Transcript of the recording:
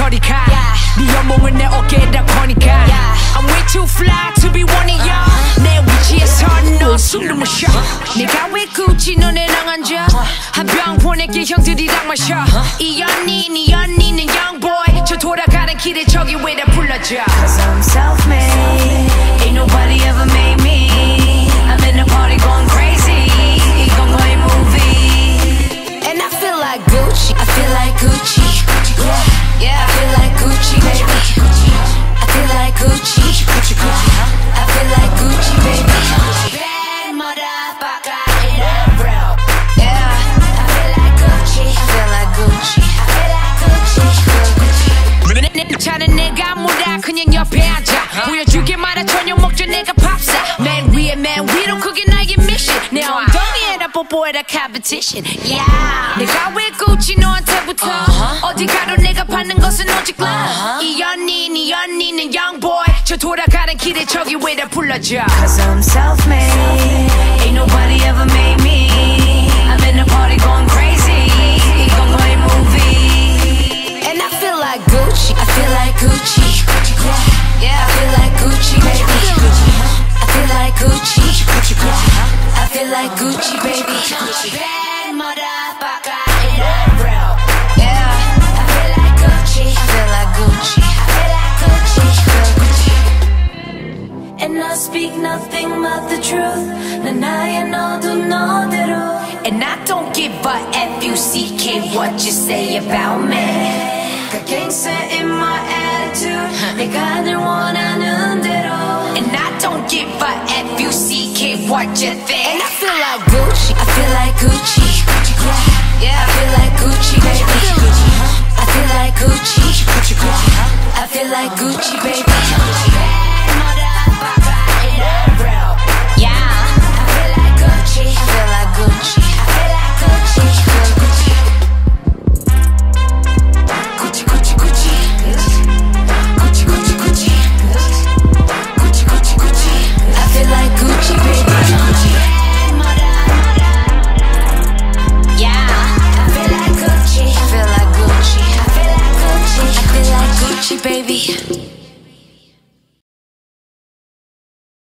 저리가 네 연봉은 내 어깨에다 거니까 I'm way too fly to be one of y'all 내 위치에서 너 숨도 못 쉬어 내가 왜 굳이 너네랑 앉아 한 병 보낼게 형들이랑 마셔 이 언니는 young boy 저 돌아가는 길에 저기 왜다 불러줘 Cause I'm self-made Ain't nobody ever made me I'm in the party going crazy 이건 거의 movie And I feel like Gucci I feel like Gucci Yeah, I feel like Gucci baby I feel like Gucci I feel like Gucci baby Bad motherfucker in a bro Yeah, I feel like Gucci I feel like Gucci I feel like Gucci 차는 내가 몰라 그냥 옆에 앉아 보여줄게 말아 저녁 먹자 내가 밥사 맨 위에 맨 위로 그게 나의 미션 내 엉덩이에다 뽀뽀해라 competition Yeah 내가 왜 굳이 너한테부터 어디 가도 내가 받는 것은 오직 love 이 언니는 young boy 저 돌아가는 길에 저기 왜다 불러줘 Cause I'm self-made Ain't nobody ever made me I'm in the party going crazy 이건 거의 movie And I feel like Gucci I feel like Gucci Yeah, I feel like Gucci baby I feel like Gucci I feel like Gucci baby Bad motherfucker in a bro Yeah, I feel like Gucci I feel like Gucci I feel like Gucci And I speak nothing but the truth 난 나의 너도 너대로 And I don't give a F-U-C-K what you say about me got gangster in my attitude 내가 늘 원하는 대로 And I don't give a F-U-C-K what you think And I feel like Gucci I feel like Gucci